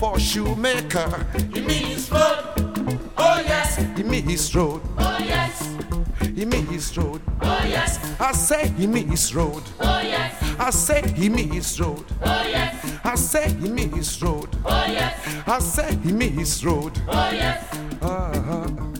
for shoemaker. He means road. Oh yes. He means road. Oh yes. He means road. Oh yes. I say he means road. Oh yes. I say he means road. Oh yes. I say he means road. Oh yes. I say he means road. Oh yes. Uh-huh.